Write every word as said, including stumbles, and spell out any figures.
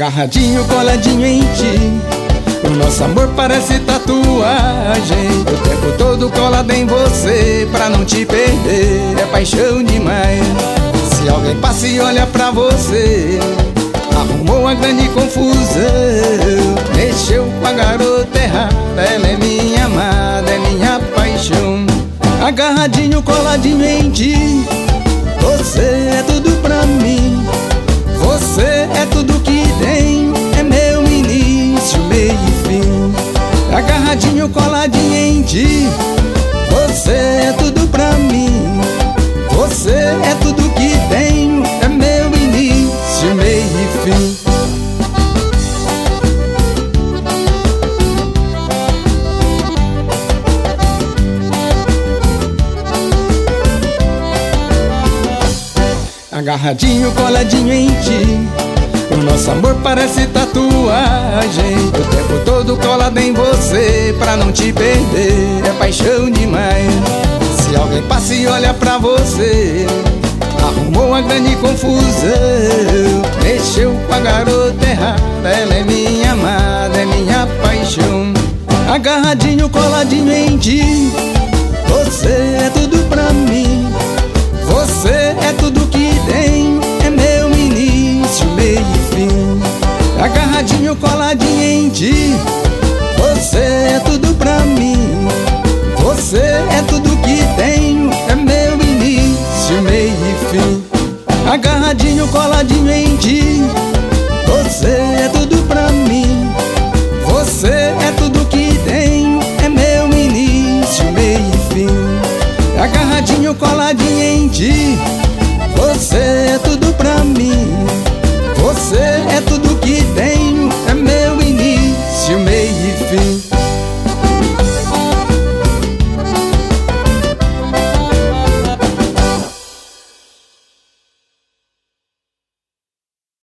Agarradinho, coladinho em ti, o nosso amor parece tatuagem. O tempo todo colado em você, pra não te perder, é paixão demais. Se alguém passa e olha pra você, arrumou uma grande confusão. Mexeu com a garota errada, ela é minha amada, é minha paixão. Agarradinho, coladinho em ti, você é tudo pra mim. Você é tudo que tenho, é meu início, meio e fim. Agarradinho, coladinho em ti, você é tudo pra mim. Você é tudo que tenho, é meu início, meio e fim. Agarradinho, coladinho em ti, o nosso amor parece tatuagem. O tempo todo colado em você, pra não te perder, é paixão demais. Se alguém passa e olha pra você, arrumou uma grande confusão. Mexeu com a garota errada, ela é minha amada, é minha paixão. Agarradinho, coladinho em ti, você é tudo pra mim. Você é tudo que tenho, é meu início, meio e fim. Agarradinho, coladinho em ti, você é tudo pra mim. Você é tudo que tenho, é meu início, meio e fim. Agarradinho, coladinho em ti, você é tudo pra mim. Você é tudo que tenho, é meu início, meio e fim. Agarradinho, coladinho em ti, você é tudo pra mim. Você é tudo